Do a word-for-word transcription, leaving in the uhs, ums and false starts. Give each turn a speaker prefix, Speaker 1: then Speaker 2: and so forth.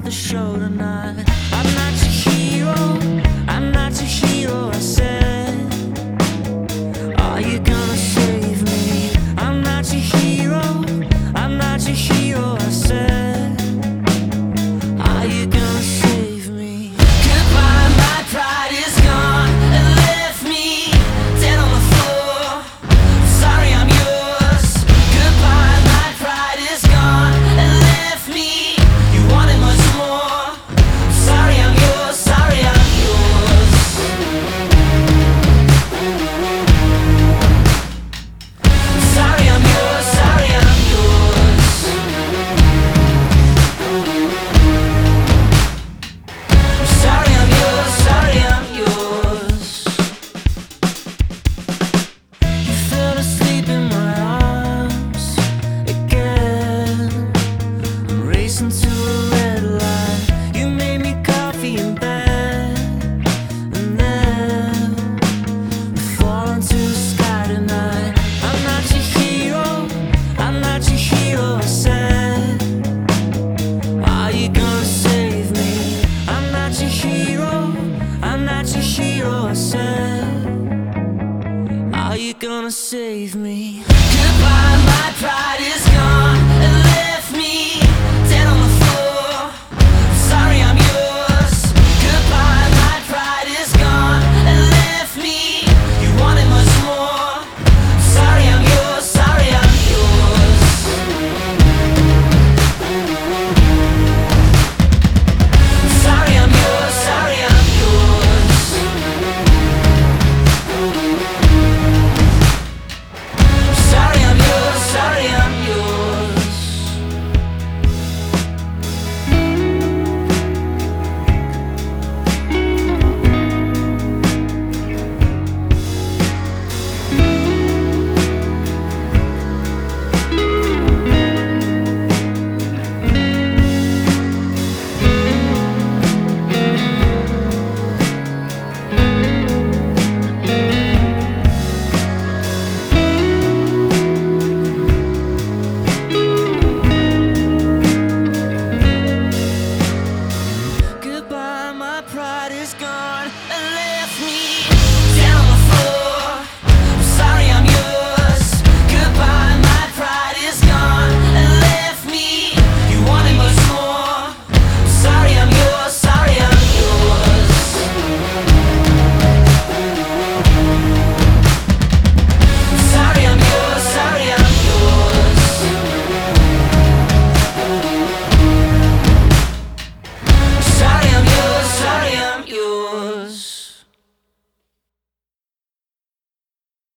Speaker 1: the show tonight. I'm not your hero, I'm not your hero, I said. Are you gonna save me? I'm not your hero, I'm not your hero, I said. Are you gonna save me? Goodbye, my pride is gone and left me dead on the floor. Sorry, I'm yours. Goodbye, my pride is gone and left me. You wanted much more. Sorry, I'm yours. Sorry, I'm yours. Sorry, I'm yours. Sorry, I'm yours. Sorry, I'm yours. Sorry, I'm yours. You fell asleep in my arms again. I'm racing to a red light. You made me coffee in bed, and then we fall into the sky tonight. I'm not your hero, I'm not your hero, I said. Are you gonna save me? I'm not your hero, I'm not your hero, I said. Are you gonna save me? Goodbye, my pride is gone.